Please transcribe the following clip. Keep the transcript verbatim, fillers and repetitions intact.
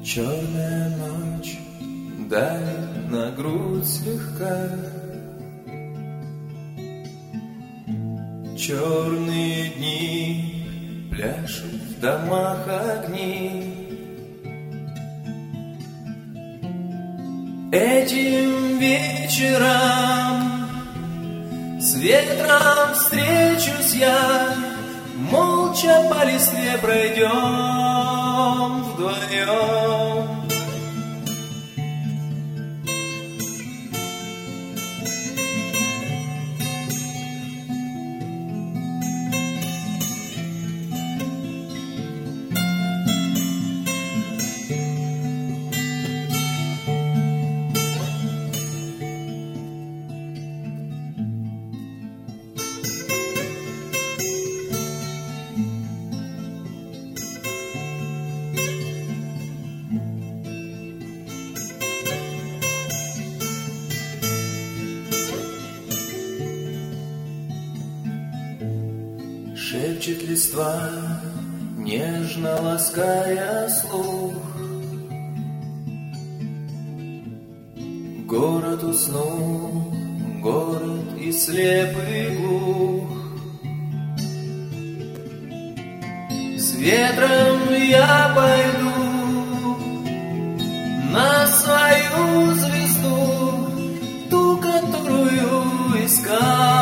Черная ночь давит на грудь слегка. Черные дни пляшут в домах огни. Этим вечером с ветром встречусь я, молча по листве пройдем вдвоем. Шепчет листва, нежно лаская слух. Город уснул, город и слеп и глух. С ветром я пойду на свою звезду, ту, которую искал.